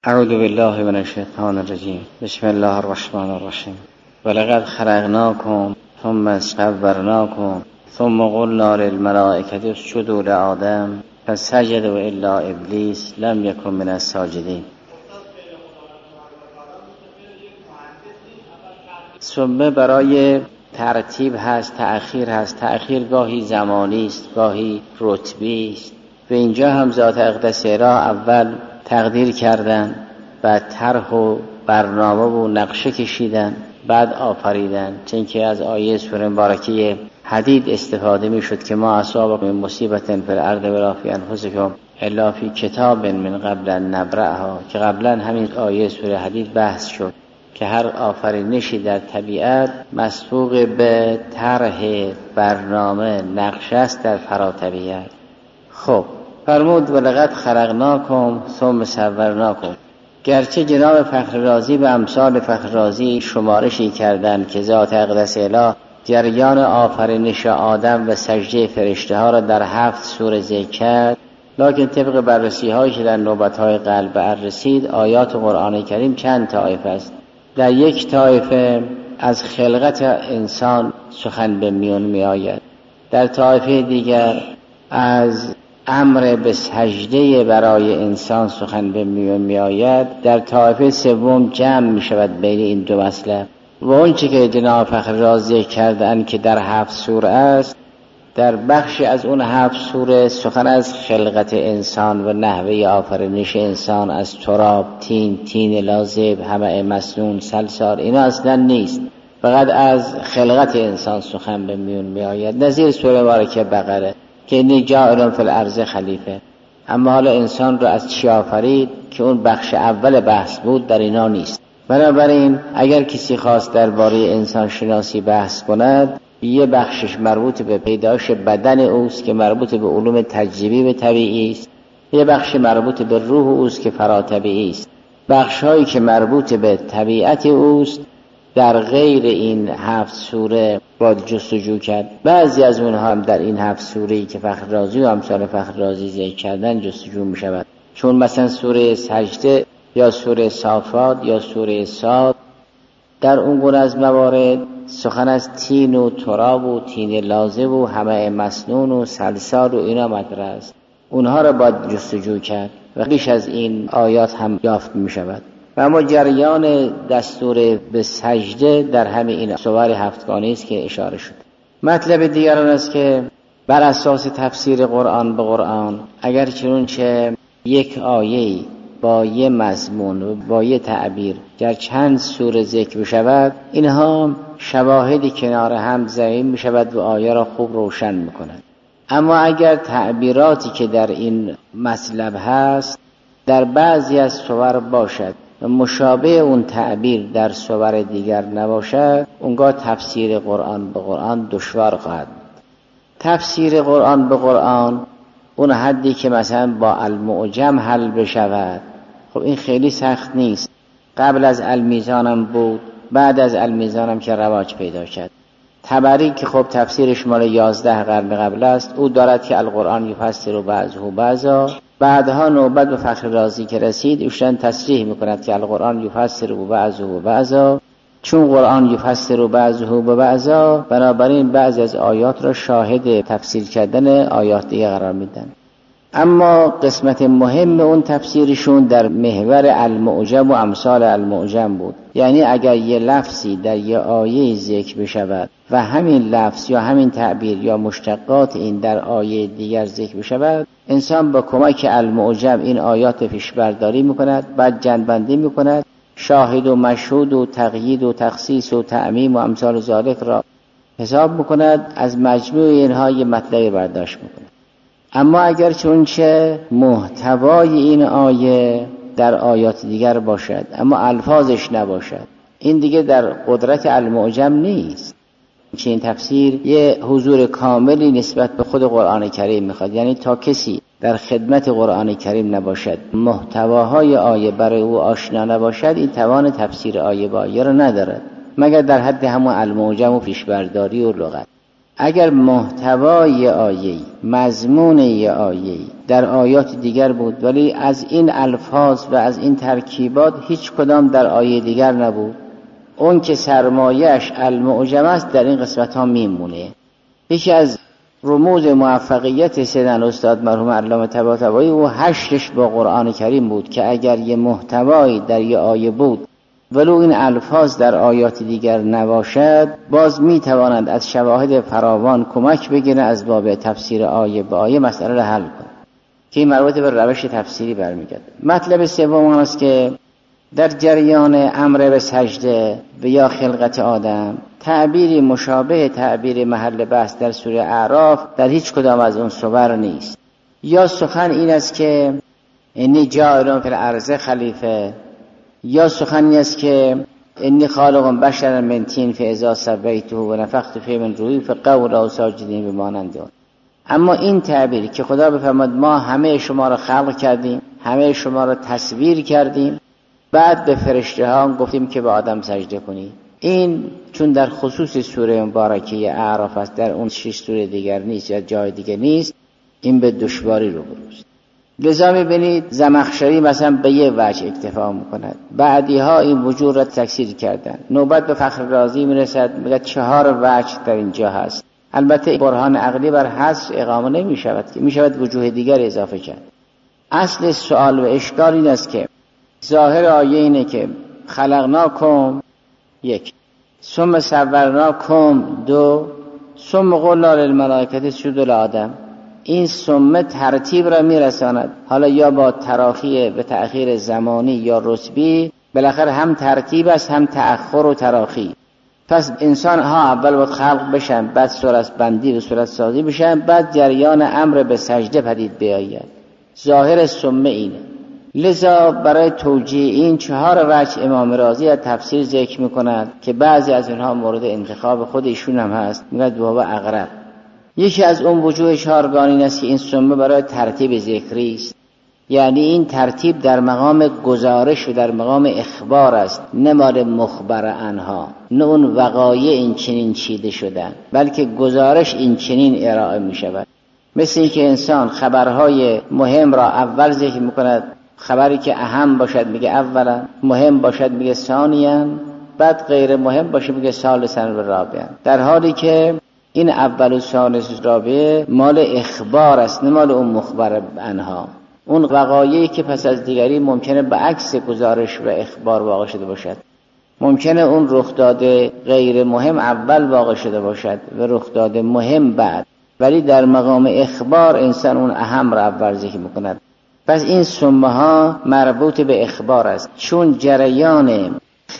اعوذ بالله من الشیطان الرجیم. بسم الله الرحمن الرحیم. ولقد خلقناکم ثم صورناکم ثم قلنا للملائکة اسجدوا لآدم فسجدوا الا ابلیس لم یکن من الساجدین. ثم برای ترتیب هست، تأخیر هست. تأخیر گاهی زمانی است، گاهی رتبی است. به اینجا هم ذات اقدس را اول تقدیر کردن، بعد طرح و برنامه و نقشه کشیدن، بعد آفریدن. چون که از آیه سوره مبارکه حدید استفاده می شد که ما اصابکم من مصیبت فی الارض ولا فی انفسکم الا فی کتاب من قبل ان نبرأها، که قبلا همین آیه سوره حدید بحث شد که هر آفرینشی در طبیعت مسبوق به طرح برنامه نقشه است در فراطبیعت. خب فرمود ولقد خلقناکم ثم صورناکم. گرچه جناب فخر رازی و امثال فخر رازی شمارشی کردند که ذات اقدس اله جریان آفرینش آدم و سجده فرشته ها را در 7 سوره ذکر کرد، لکن طبق بررسی هایی که در نوبت های قلب رسید، آیات قرآن کریم چند طایفه است. در یک طایفه از خلقت انسان سخن به میون می آید، در طایفه دیگر از امر به سجده برای انسان سخن به میون می آید، در طایفه سوم جمع می شود بین این دو مطلب. و اون چی که جناب فخر رازی کردن که در 7 سوره است، در بخشی از اون 7 سوره سخن از خلقت انسان و نحوه آفرینش انسان از تراب، تین لازب، همه مسنون، سلسال، اینا اصلا نیست، فقط از خلقت انسان سخن به میون می آید. نظیر سوره مبارکه بقره که اینی جاعلون فی الارض خلیفه. اما حالا انسان رو از چی آفرید که اون بخش اول بحث بود در اینا نیست. بنابراین اگر کسی خواست درباره انسان شناسی بحث کند، یه بخشش مربوط به پیدایش بدن اوست که مربوط به علوم تجریبی و طبیعی است، یه بخش مربوط به روح اوست که فراتبیعی است. بخش‌هایی که مربوط به طبیعت اوست در غیر این 7 سوره باید جستجو کرد. بعضی از اونها هم در این 7 سوره‌ای که فخر رازی و امثال فخر رازی ذکر کردن جستجو می شود. چون مثلا سوره سجده یا سوره صافات یا سوره صاد، در اون گونه از موارد سخن از تین و تراب و تین لازب و همه مسنون و سلسال و اینا مطرح است. اونها را باید جستجو کرد و بیش از این آیات هم یافت می شود. و اما جریان دستور به سجده در همه این سور 7 است که اشاره شد. مطلب دیگر آن است که بر اساس تفسیر قرآن به قرآن، اگر چنانچه یک آیه با یه مضمون و با یه تعبیر در چند سوره ذکر بشود، اینها شواهدی کنار هم ضعیف می شود و آیه را خوب روشن می کند. اما اگر تعبیراتی که در این مطلب هست در بعضی از سور باشد و مشابه اون تعبیر در سور دیگر نباشد، اونگاه تفسیر قرآن به قرآن دشوار خواهد. تفسیر قرآن به قرآن اون حدی که مثلا با المعجم حل بشود، خب این خیلی سخت نیست. قبل از المیزانم بود، بعد از المیزانم که رواج پیدا کرد. طبری که خب تفسیرش مال 11 قرن قبل است، او دارد که القرآن یفسر بعضه بعضا. بعدها نوبت به فخر رازی که رسید، ایشان تصریح میکند که القرآن یفسر بعضه بعضا. چون قرآن یفسر بعضه بعضا، بنابراین بعضی از آیات را شاهد تفسیر کردن آیات دیگه قرار میدن. اما قسمت مهم اون تفسیرشون در محور المعجم و امثال المعجم بود. یعنی اگر یه لفظی در یه آیه ذکر بشود و همین لفظ یا همین تعبیر یا مشتقات این در آیه دیگر ذکر بشود، انسان با کمک المعجم این آیات پیش برداری میکند، بعد جنبندی میکند، شاهد و مشهود و تقیید و تخصیص و تعمیم و امثال ذالک را حساب میکند، از مجموع اینها یه مطلب برداشت میکند. اما اگر چونچه محتوای این آیه در آیات دیگر باشد اما الفاظش نباشد، این دیگه در قدرت المعجم نیست. چه این تفسیر یه حضور کاملی نسبت به خود قرآن کریم میخواد. یعنی تا کسی در خدمت قرآن کریم نباشد، محتواهای آیه برای او آشنا نباشد، این توان تفسیر آیه با آیه را ندارد، مگر در حد همون المعجم و پیشبرداری و لغت. اگر محتوای آیه‌ای، مضمون آیه‌ای در آیات دیگر بود ولی از این الفاظ و از این ترکیبات هیچ کدام در آیه دیگر نبود، اون که سرمایه‌اش المعجم است در این قسمت ها میمونه. یکی از رموز موفقیت سیدنا استاد مرحوم علامه طباطبایی و 8 با قرآن کریم بود که اگر یه محتوایی در یه آیه بود ولو این الفاظ در آیات دیگر نباشد، باز میتوانند از شواهد فراوان کمک بگیرند از باب تفسیر آیه به آیه مسئله را حل کنند که این مربوط به روش تفسیری برمیگرده. مطلب سوم است که در جریان امر به سجده و یا خلقت آدم تعبیری مشابه تعبیر محل بحث در سوره اعراف در هیچ کدام از اون صور نیست. یا سخن این است که انی جاعل فی الارض خلیفه، یا سخنی است که انی خالق بشرا من طین فاذا سویته و نفخت فیه من روحی فقعوا ساجدین بمانند اون. اما این تعبیر که خدا بفرماد ما همه شما را خلق کردیم، همه شما را تصویر کردیم، بعد به فرشته ها گفتیم که به آدم سجده کنید، این چون در خصوص سوره مبارکه اعراف است، در اون 6 سوره دیگر نیست یا جای دیگر نیست، این به دشواری روبروست. لذا می‌بینید زمخشری مثلا به یه وجه اکتفا می‌کند، بعدی ها این وجود را تکثیر کردن. نوبت به فخر رازی میرسد میگه 4 وجه در اینجا هست. البته برهان عقلی بر حذف اقامه نمی‌شود که می‌شود وجوه دیگر اضافه کرد. اصل سوال و اشکال این است که ظاهر آیه اینه که خلقناکم 1، ثم صورناکم 2، ثم قلنا للملائکه اسجدوا لآدم. این ثم ترتیب را میرساند، حالا یا با تراخی به تأخیر زمانی یا رتبی، بالاخره هم ترتیب است هم تأخر و تراخی. پس انسان ها اول باید خلق بشن، بعد صورت بندی و صورت سازی بشن، بعد جریان امر به سجده پدید بیاید. ظاهر ثم اینه. لذا برای توجیه این 4 وجه امام رازی از تفسیر ذکر میکند که بعضی از اینها مورد انتخاب خود ایشون هم هست، میگه بابا اقرب. یکی از اون وجوه 4 این است که این ثم برای ترتیب ذکری است، یعنی این ترتیب در مقام گزارش و در مقام اخبار است، نه مال مخبر عنها، نه اون وقایع این چنین چیده شدن، بلکه گزارش این چنین ارائه می شود. مثل این که انسان خبرهای مهم را اول ذکر میکند، خبری که اهم باشد میگه اولا، مهم باشد میگه ثانیا، بعد غیر مهم باشه میگه ثالثا و رابعا، در حالی که این اول و ثالث و رابع مال اخبار است، نه مال اون مخبر عنها. اون وقایعی که پس از دیگری ممکنه به عکس گزارش و اخبار واقع شده باشد، ممکنه اون رخ داده غیر مهم اول واقع شده باشد و رخ داده مهم بعد، ولی در مقام اخبار انسان اون اهم را اول ذکر میکند. پس این سمه ها مربوط به اخبار است، چون جریان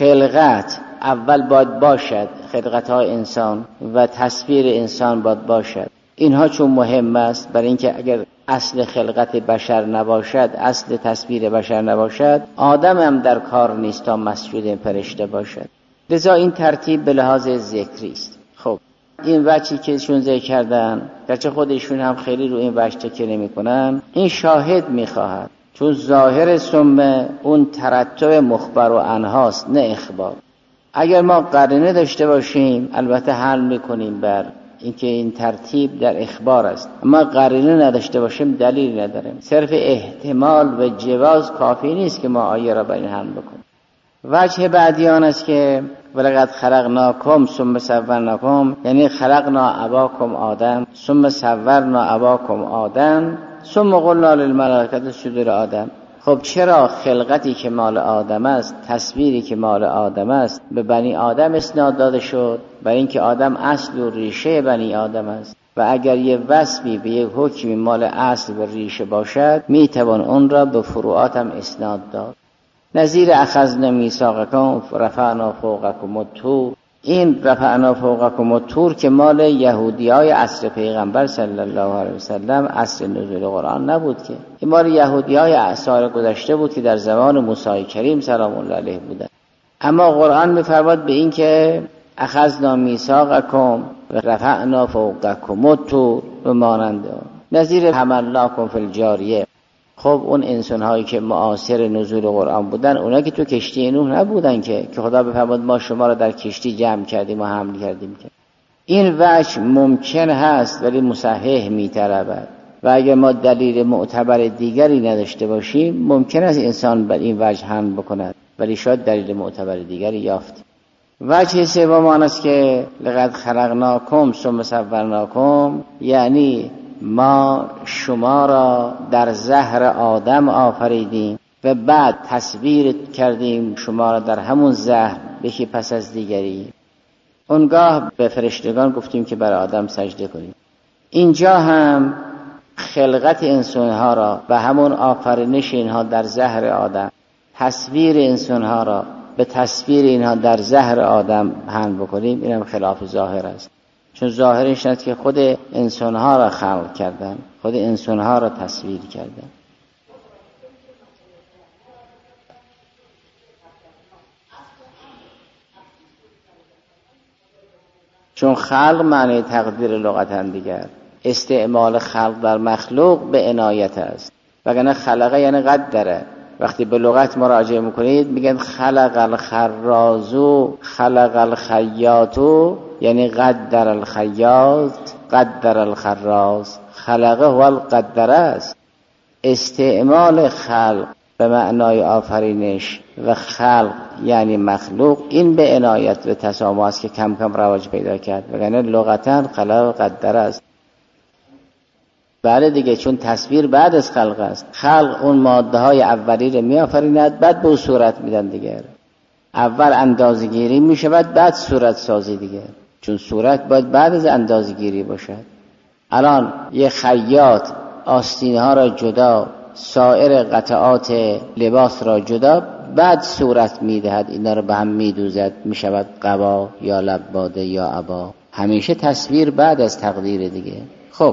خلقت اول باید باشد، خلقت های انسان و تصویر انسان باید باشد. اینها چون مهم است، برای اینکه اگر اصل خلقت بشر نباشد، اصل تصویر بشر نباشد، آدم هم در کار نیست تا مسجود فرشته باشد. لذا این ترتیب به لحاظ ذکری است. خب این وجهی که ایشون ذکر کردن، گرچه خودشون هم خیلی رو این وجه تکیه نمی‌کنن، این شاهد می‌خواهد، چون ظاهر ثم اون ترتب مخبر و عنهاست، نه اخبار. اگر ما قرینه داشته باشیم البته حل می‌کنیم بر اینکه این ترتیب در اخبار است، اما قرینه نداشته باشیم دلیل نداریم. صرف احتمال و جواز کافی نیست که ما آیه را بر این حل بکنیم. وجه بعدی آن است که ولقد خلقناکم ثم صورناکم، یعنی خلقنا اباکم آدم ثم صورنا اباکم آدم ثم قلنا للملائکه اسجدوا لآدم. خب چرا خلقتی که مال آدم است، تصویری که مال آدم است، به بنی آدم اسناد داده شد؟ برای اینکه آدم اصل و ریشه بنی آدم است و اگر یه وصفی به یک حکمی مال اصل و ریشه باشد میتوان اون را به فروعات هم اسناد داد. نظیر اخذنا میثاقکم رفعنا فوقکم الطور، این رفعنا فوقکم الطور که مال یهودیای عصر پیغمبر صلی الله علیه وسلم، عصر نزول قرآن نبود که، این مال یهودیای اعصار گذشته بود که در زمان موسی کریم سلام الله علیه بودن. اما قرآن می‌فرماد به این که اخذنا میثاقکم و رفعنا فوقکم الطور و مانند نظیر حملناکم فی الجاریه. خب اون انسان هایی که معاصر نزول قرآن بودن، اونا که تو کشتی نوح نبودن که خدا بفرماد ما شما را در کشتی جمع کردیم و حمل کردیم که این وجه ممکن هست ولی مصحح می‌طلبد و اگر ما دلیل معتبر دیگری نداشته باشیم ممکن است انسان بر این وجه حمل بکند ولی شاید دلیل معتبر دیگری یافت. وجه سوم آن است که لقد خلقناکم ثم صورناکم، یعنی ما شما را در زهر آدم آفریدیم و بعد تصویر کردیم شما را در همون زهر یکی پس از دیگری. اونگاه به فرشتگان گفتیم که بر آدم سجده کنیم. اینجا هم خلقت انسانها را و همون آفرینش اینها در زهر آدم، تصویر انسانها را به تصویر اینها در زهر آدم حمل بکنیم، این هم خلاف ظاهر است. چون ظاهرش است که خود انسانها را خلق کردن، خود انسانها را تصویر کردن. چون خلق معنی تقدیر لغتا دیگر، استعمال خلق در مخلوق به عنایت است، وگرنه خلقه یعنی قدره. وقتی به لغت مراجعه میکنید میگن خلق الخرازو خلق الخیاطو، یعنی قدر الخیاط قدر الخراز. خلقه هو القدره است. استعمال خلق به معنای آفرینش و خلق یعنی مخلوق، این به عنایت و تسامح است که کم کم رواج پیدا کرد، وگرنه لغتا خلق قدره است. بله دیگه، چون تصویر بعد از خلق است. خلق اون ماده های اولی رو می آفریند، بعد به صورت میدن دیگه. اول اندازه‌گیری می شود، بعد صورت سازی دیگه، چون صورت باید بعد از اندازه‌گیری باشد. الان یه خیاط آستین ها را جدا، سایر قطعات لباس را جدا، بعد صورت میدهد، اینا رو به هم میدوزد، میشود قبا یا لباده یا عبا. همیشه تصویر بعد از تقدیر دیگه. خب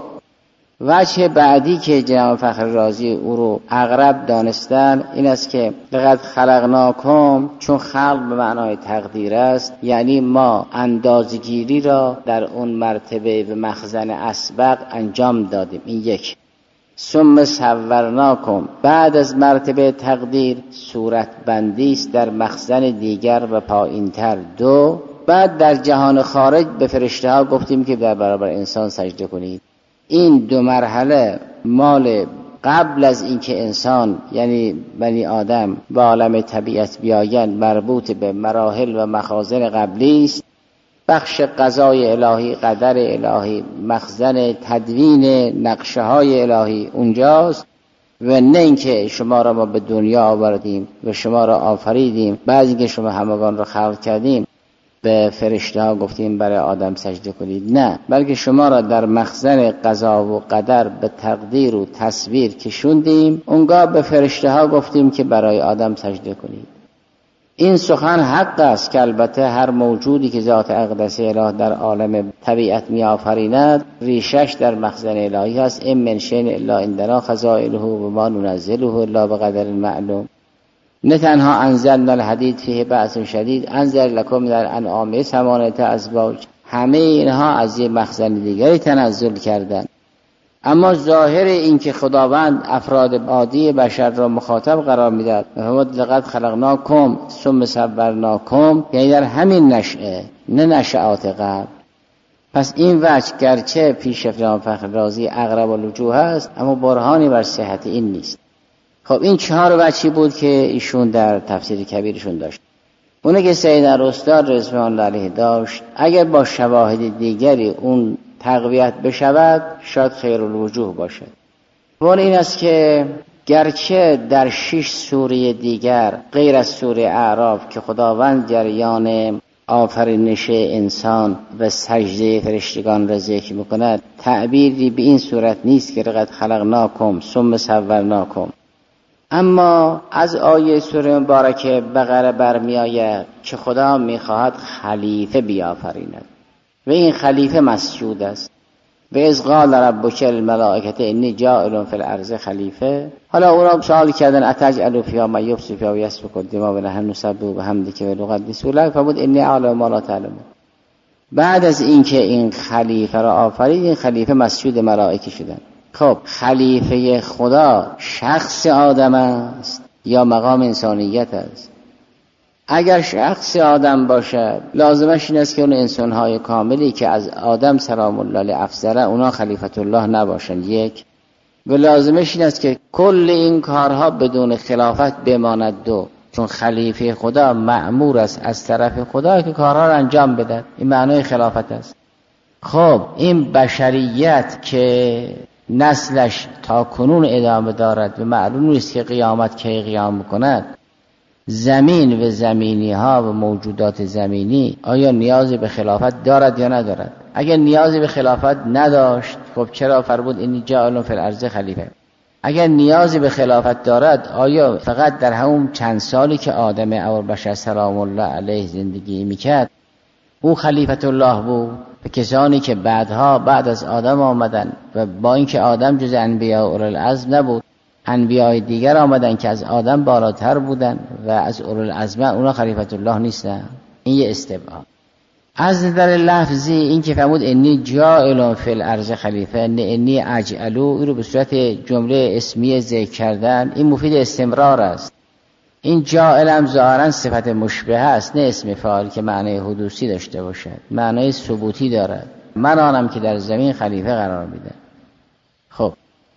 وجه بعدی که جناب فخر رازی او رو اقرب دانستن این است که لقد خلقناکم، چون خلق به معنای تقدیر است، یعنی ما اندازگیری را در اون مرتبه و مخزن اسبق انجام دادیم. این یک. ثم صورناکم، بعد از مرتبه تقدیر صورت بندی است در مخزن دیگر و پایینتر. دو، بعد در جهان خارج به فرشته ها گفتیم که در برابر انسان سجده کنید. این دو مرحله مال قبل از اینکه انسان یعنی بنی آدم به عالم طبیعت بیایند، مربوط به مراحل و مخازن قبلی است. بخش قضای الهی، قدر الهی، مخزن تدوین نقشه های الهی اونجاست، و نه اینکه شما را ما به دنیا آوردیم و شما را آفریدیم، بعد اینکه شما همگان را خلق کردیم به فرشته ها گفتیم برای آدم سجده کنید. نه، بلکه شما را در مخزن قضا و قدر به تقدیر و تصویر کشوندیم، اونگاه به فرشته ها گفتیم که برای آدم سجده کنید. این سخن حق است که البته هر موجودی که ذات اقدس اله در عالم طبیعت می آفریند ریشش در مخزن الهی هست. این من شیء الا عندنا خزائنه و ما ننزله الا بقدر معلوم. نه تنها انزلنا الحدید فیه بأس شدید، انزل لکم من الانعام ثمانیة ازواج، همه اینها از یه مخزن دیگری تنزل کردن. اما ظاهر این که خداوند افراد عادی بشر را مخاطب قرار میداد، لقد خلقناکم ثم صورناکم، یعنی در همین نشأه، نه نشأات قبل. پس این وجه گرچه پیش جناب فخر رازی اقرب الوجوه است، اما برهانی بر صحت این نیست. خب این 4 وجهی بود که ایشون در تفسیر کبیرشون داشت. اونه که سید ارسطو رضوان الله علیه داشت، اگر با شواهد دیگری اون تقویت بشود شاید خیر الوجوه باشد. ولی این است که گرچه در 6 سوره دیگر غیر از سوره اعراف که خداوند جریان آفرینش انسان و سجده فرشتگان را ذکر میکند، تعبیری به این صورت نیست که لقد خلقناکم ثم صورناکم، اما از آیه سوره مبارکه بقره برمی آید که خدا میخواهد خلیفه بیافریند و این خلیفه مسجود است. و اذ قال ربک للملائکة انی جاعل فی الارض خلیفه. حالا اونا سوال کردن اتجعل فیها من یفسد فیها و یسفک الدماء و نحن نسبح بحمدک و نقدس لک فقل انی اعلم ما لا تعلمون. بعد از اینکه این خلیفه را آفرید، این خلیفه مسجود ملائکه شدن. خب خلیفه خدا شخص آدم است یا مقام انسانیت است؟ اگر شخص آدم باشد لازمش این است که اون انسان‌های کاملی که از آدم سلام الله علیه افضل اونا خلیفت الله نباشن. یک، و لازمش این است که کل این کارها بدون خلافت بماند. دو، چون خلیفه خدا مأمور است از طرف خدا که کارها را انجام بده. این معنای خلافت است. خب این بشریت که نسلش تا کنون ادامه دارد و معلوم نیست که قیامت کی قیام کند، زمین و زمینی ها و موجودات زمینی آیا نیازی به خلافت دارد یا ندارد؟ اگر نیازی به خلافت نداشت، خب چرا فرمود انی جاعل فی الارض خلیفه؟ اگر نیازی به خلافت دارد، آیا فقط در همون چند سالی که آدم ابوالبشر سلام الله علیه زندگی میکرد او خلیفت الله بود؟ به کسانی که بعد از آدم آمدن و با اینکه آدم جز انبیاء اولوالعزم نبود، انبیاء دیگر آمدن که از آدم بالاتر بودن و از اولوالعزم، اونا خلیفت الله نیستن؟ این یه استبعاد. از نظر لفظی این که فرمود انی جاعل فی الارض خلیفه، انی اجعلو، این رو به صورت جمله اسمیه ذکر کردن، این مفید استمرار است. این جاعل هم ظاهرا صفت مشبه است، نه اسم فاعل که معنی حدوثی داشته باشد، معنی ثبوتی دارد. من آنم که در زمین خلیفه قرار میده. خب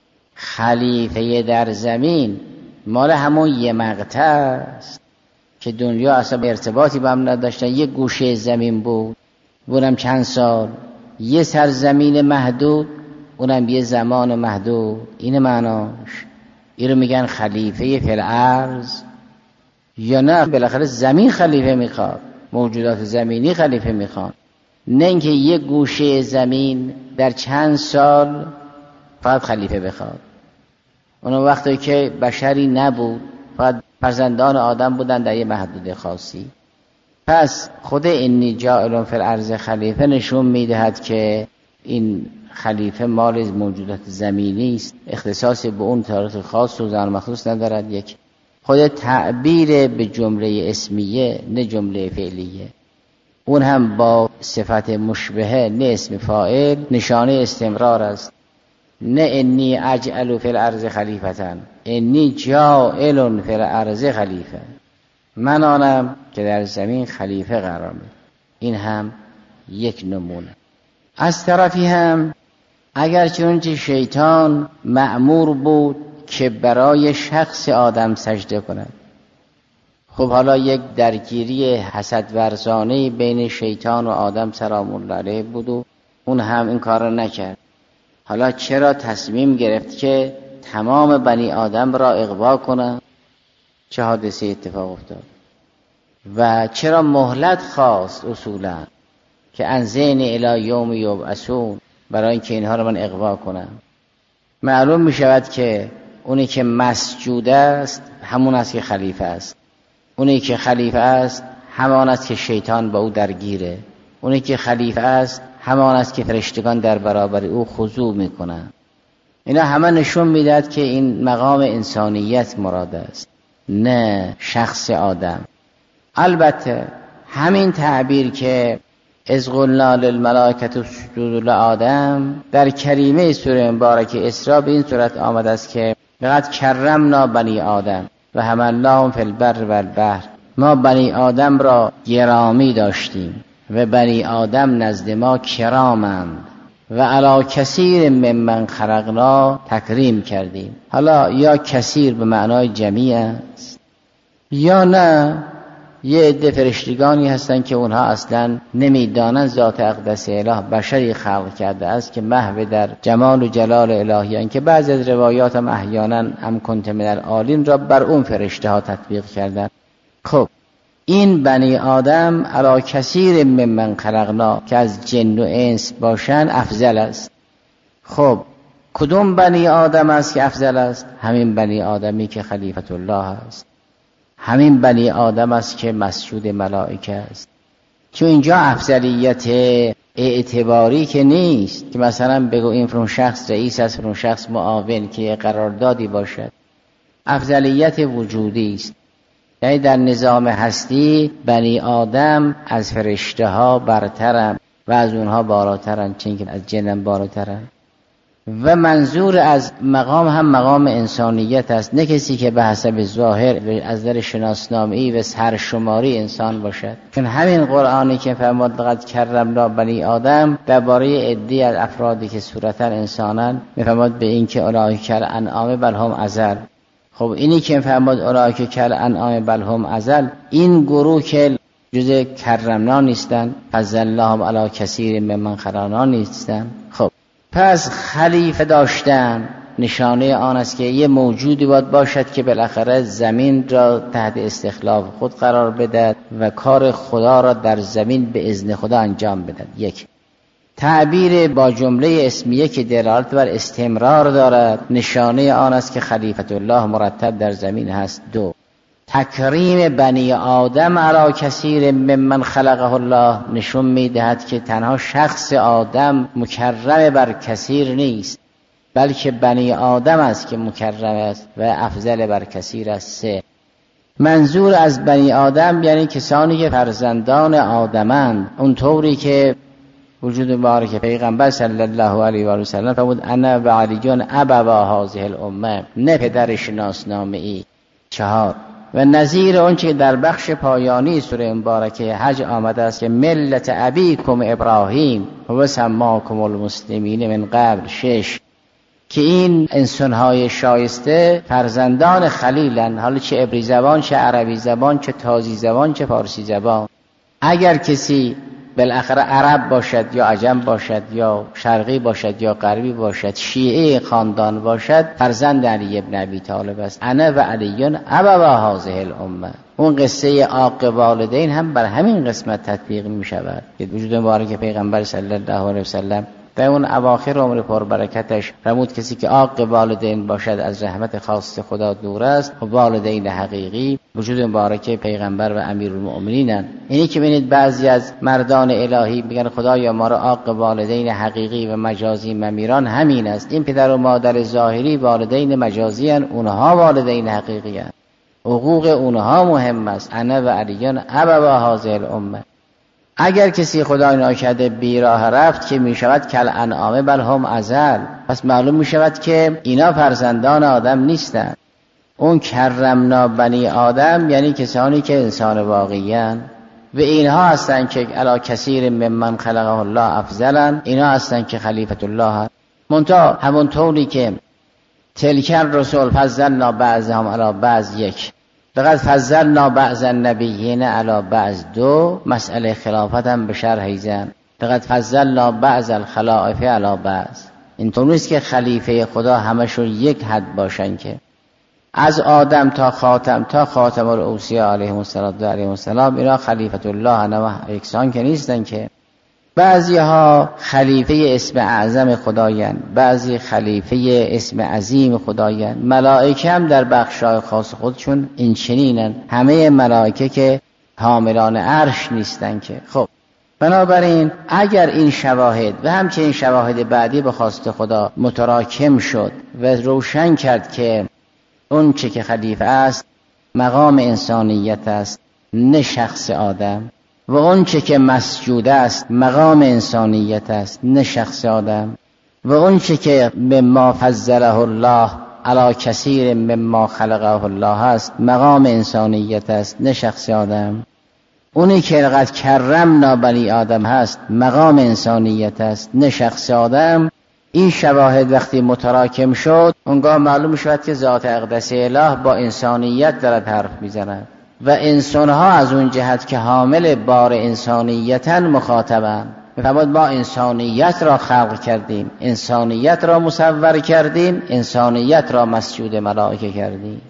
خلیفه در زمین مال همون یه مقطع است که دنیا اصلا ارتباطی با هم نداشتن، یه گوشه زمین بود، اونم چند سال، یه سرزمین محدود، اونم یه زمان محدود. این معناش. این رو میگن خلیفه فی الارض. یا نه بالاخره زمین خلیفه میخواد، موجودات زمینی خلیفه میخواد، نه اینکه یه گوشه زمین در چند سال فقط خلیفه بخواد. اون وقتی که بشری نبود، فقط فرزندان آدم بودن در یه محدوده خاصی. پس خود انی جاعل فی الارض خلیفه نشون میدهد که این خلیفه مال موجودات زمینی است، اختصاص به اون تاریخ خاص و زمان مخصوص ندارد. یک، خود تعبیر به جمله اسمیه نه جمله فعلیه، اون هم با صفت مشبهه نه اسم فاعل، نشانه استمرار است. نه انی اجعل فی الارض خلیفتن، انی جاعل فی الارض خلیفه، من آنم که در زمین خلیفه قرار می‌دم. این هم یک نمونه. از طرفی هم اگر چنانچه شیطان مأمور بود که برای شخص آدم سجده کند، خب حالا یک درگیری حسد ورزانه بین شیطان و آدم سلام الله علیه بود و اون هم این کار را نکرد. حالا چرا تصمیم گرفت که تمام بنی آدم را اغوا کنه؟ چه حادثه اتفاق افتاد؟ و چرا مهلت خواست اصولا که انظرنی الی یوم یبعثون، برای اینکه اینها را من اغوا کنم؟ معلوم می شود که اونی که مسجود است همون است که خلیفه است، اونی که خلیفه است همان است که شیطان با او درگیره، اونی که خلیفه است همان است که فرشتگان در برابر او خضوع میکنند. اینا همه نشون میدهد که این مقام انسانیت مراد است، نه شخص آدم. البته همین تعبیر که اذ قلنا للملائکة اسجدوا لآدم در کریمه سوره مبارکه اسراء به این صورت آمده است که لقد کرمنا بنی آدم و حملناهم فی البر و البحر، ما بنی آدم را گرامی داشتیم و بنی آدم نزد ما کرامند و علی کثیر ممن خلقنا تکریم کردیم. حالا یا کثیر به معنای جمیع است یا نه یه عده فرشتگانی هستن که اونها اصلا نمیدانن ذات اقدس اله بشری خلق کرده است که محو در جمال و جلال الهیان، که بعضی از روایات هم احیانا هم کنت من العالین را بر اون فرشته ها تطبیق کردن. خب این بنی آدم علی کثیر ممن خلقنا که از جن و انس باشن افضل است. خب کدوم بنی آدم است که افضل است؟ همین بنی آدمی که خلیفت الله است، همین بنی آدم است که مسجود ملائکه است. چون اینجا افضلیت اعتباری که نیست که مثلا بگو این فرون شخص رئیس است، فرون شخص معاون که قراردادی باشد. افضلیت وجودی است، یعنی در نظام هستی بنی آدم از فرشته ها برترن و از اونها بالاترن، چون که از جنم بالاترن. و منظور از مقام هم مقام انسانیت است، نه کسی که به حسب ظاهر از در شناسنامه‌ای و سرشماری انسان باشد. چون همین قرآنی که فرمود لقد کرمنا بنی آدم درباره عده‌ای از افرادی که صورتا انسانن میفرماد به این که اولئک کالانعام بل هم اضل. خب اینی که فرمود اولئک کالانعام بل هم اضل، این گروه که جز کرمنا نیستن، فضلناهم علی کثیر ممن خلقنا نیستن. خب پس خلیفه داشتن نشانه آن است که یه موجودی باید باشد که بالاخره زمین را تحت استخلاف خود قرار بدهد و کار خدا را در زمین به اذن خدا انجام بدهد. یک، تعبیر با جمله اسمیه که دلالت بر استمرار دارد نشانه آن است که خلیفت الله مرتب در زمین هست. دو، تکریم بنی آدم علی کثیر ممن خلقه الله نشون میدهد که تنها شخص آدم مکرم بر کثیر نیست، بلکه بنی آدم است که مکرم است و افضل بر کثیر است. سه، منظور از بنی آدم یعنی کسانی که فرزندان آدمند، اونطوری که وجود مبارک پیغمبر صلی الله علیه و آله و سلم فرمود انا و علی ابوا هذه الامه، نه پدر شناسنامه‌ای. چهار، و نظیر اون که در بخش پایانی سوره مبارکه حج آمده است که ملت ابیکم ابراهیم و سماکم المسلمین من قبل. شش، که این انسان‌های شایسته فرزندان خلیلن، حالا چه عبری زبان، چه عربی زبان، چه تازی زبان، چه فارسی زبان. اگر کسی بالاخره عرب باشد یا عجم باشد یا شرقی باشد یا غربی باشد، شیعه خاندان باشد، فرزند علی ابن ابی طالب است. انا و علی ابوا هذه الامه. اون قصه عاق والدین هم بر همین قسمت تطبیق می شود که وجود مبارک پیغمبر صلی الله علیه و سلم در اون اواخر عمر پربرکتش فرمود کسی که عاق والدین باشد از رحمت خاص خدا دور است. و والدین حقیقی وجود مبارک پیغمبر و امیرالمؤمنینن. اینی که ببینید بعضی از مردان الهی میگن خدایا ما را عاق والدین حقیقی و مجازی ممیران همین است. این پدر و مادر ظاهری والدین مجازی ان، اونها والدین حقیقی ان، حقوق اونها مهم است. انا و علی ابوا هذه الامه. اگر کسی خدای ناکرده بیراه رفت که می شود کالانعام بل هم اضل، پس معلوم می شود که اینا فرزندان آدم نیستند. اون کرمنا بنی آدم یعنی کسانی که انسان واقعی‌اند و اینها هستند که علی کثیر ممن خلقه الله افضلن، اینا هستند که خلیفت الله هست. منتها همون طوری که تلک الرسل فضلنا بعضهم علی بعض، یک، لقد فضلنا بعض النبیین علی بعض، دو، مسئله خلافت هم به شرح زن لقد فضلنا بعض الخلائف علی بعض. اینطور نیست که خلیفه خدا همشون یک حد باشن، که از آدم تا خاتم الاوصیا علیهم السلام اینا خلیفت الله نه یکسان که نیستن. که بعضی ها خلیفه اسم اعظم خدایند، بعضی خلیفه اسم عظیم خدایند. ملائکه هم در بخشای خاص خودشون این چنینن. همه ملائکه که حاملان عرش نیستن. که خب بنابراین اگر این شواهد و همچنین شواهد بعدی به خواست خدا متراکم شد و روشن کرد که اون چه که خلیفه است مقام انسانیت است نه شخص آدم، و اون چه که مسجود است مقام انسانیت است نه شخص آدم، و اون چه که مما فضله الله علی کثیر مما خلقه الله است مقام انسانیت است نه شخص آدم، اونی که لقد کرمنا بنی آدم هست مقام انسانیت است نه شخص آدم. این شواهد وقتی متراکم شد اونگاه معلوم شد که ذات اقدس اله با انسانیت دارد حرف میزند و انسانها از اون جهت که حامل بار انسانیتن مخاطبن. میفرماد ما انسانیت را خلق کردیم، انسانیت را مصور کردیم، انسانیت را مسجود ملائکه کردیم.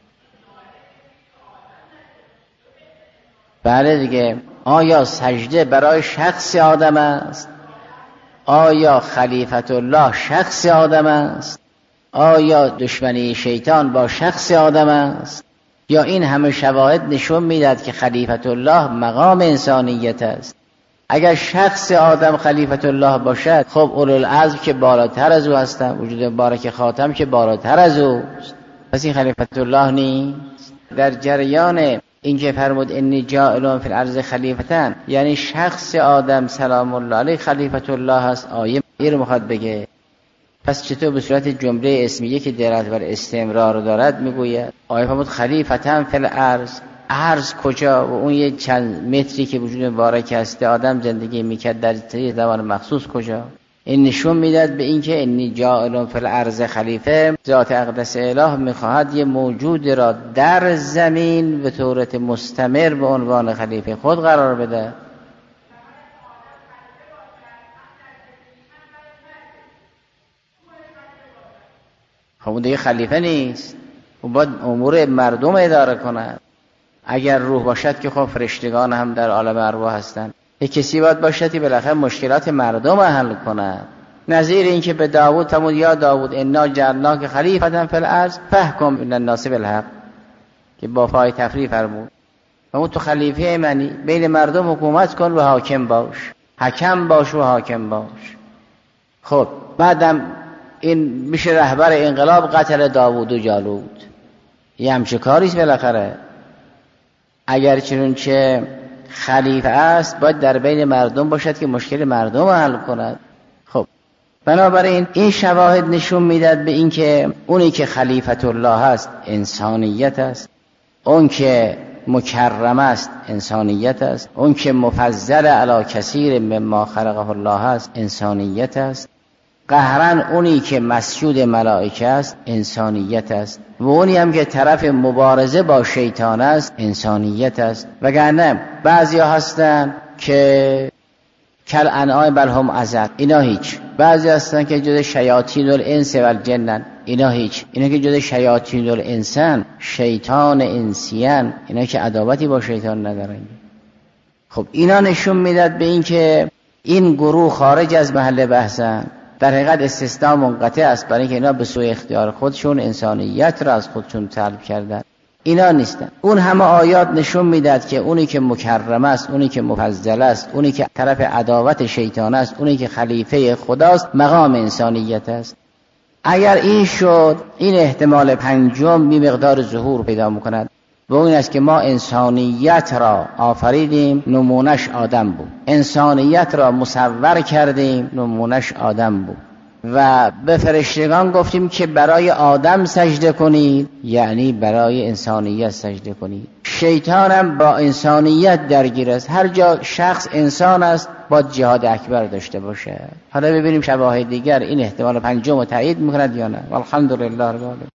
بله دیگه. آیا سجده برای شخص آدم است؟ آیا خلیفت الله شخص آدم است؟ آیا دشمنی شیطان با شخص آدم است؟ یا این همه شواهد نشون میدهد که خلیفت الله مقام انسانیت است؟ اگر شخص آدم خلیفت الله باشد، خب اولوالعزم که بالاتر از او هستند، وجود مبارک خاتم که بالاتر از اوست، پس این خلیفت الله نیست؟ در جریان این که فرمود انی جاعل فی الارض خلیفتن، یعنی شخص آدم سلام الله علیه خلیفت الله هست. آیه این رو میخواد بگه پس چطور به صورت جمله اسمیه که دلالت بر استمرار دارد میگوید آیه فرمود خلیفتن فی الارض، ارض کجا؟ و اون یه چند متری که وجود مبارک هسته آدم زندگی میکرد در زمان مخصوص کجا؟ این نشون میداد به این که انی جاعل فی الارض خلیفه، ذات اقدس اله میخواهد یه موجود را در زمین به طورت مستمر به عنوان خلیفه خود قرار بده. خب اون دیگه خلیفه نیست، اون باید امور مردم اداره کند. اگر روح باشد که خب فرشتگان هم در عالم ارواح هستند. یک کسی باید باشد که بالاخره مشکلات مردم حل کند. نظیر این که به داوود فرمود یا داوود انا جعلناک خلیفة فی الارض فاحکم بین الناس بالحق، که با فای تفریح فرمود فرمود تو خلیفه منی، بین مردم حکومت کن و حاکم باش، حکم باش و حاکم باش. خب بعدم این میشه رهبر انقلاب قتل داوود و جالوت، یه همچه کاریست بالاخره. اگر چنانچه خلیفه است باید در بین مردم باشد که مشکل مردم حل کند. خب بنابراین این شواهد نشون میداد به این که اونی که خلیفت الله است انسانیت است، اون که مکرم است انسانیت است، اون که مفضل علی کثیر مما خلقه الله است انسانیت است، قهرن اونی که مسجود ملائکه است انسانیت است، و اونی هم که طرف مبارزه با شیطان است انسانیت است. وگرنه بعضی ها هستن که کل انعام بل هم اضل، اینا هیچ. بعضی هستن که جز شیاطین الانس و الجن، اینا هیچ. اینا که جز شیاطین الانسان، شیطان انسیان، اینا که عداوتی با شیطان ندارن. خب اینا نشون میداد به این که این گروه خارج از محل بحثن. در حقیقت استثناء منقطع است، برای اینکه اینا به سوی اختیار خودشون انسانیت را از خودشون طلب کردن. اینا نیستن. اون همه آیات نشون میداد که اونی که مکرم است، اونی که مفضل است، اونی که طرف عداوت شیطان است، اونی که خلیفه خداست، مقام انسانیت است. اگر این شد، این احتمال پنجم بی مقدار ظهور پیدا میکند، و اون است که ما انسانیت را آفریدیم، نمونش آدم بود. انسانیت را مصور کردیم، نمونش آدم بود. و به فرشتگان گفتیم که برای آدم سجده کنید، یعنی برای انسانیت سجده کنید. شیطان هم با انسانیت درگیر است. هر جا شخص انسان است باید جهاد اکبر داشته باشه. حالا ببینیم شواهد دیگر این احتمال پنجم رو تایید میکند یا نه. والحمدلله رب العالمین.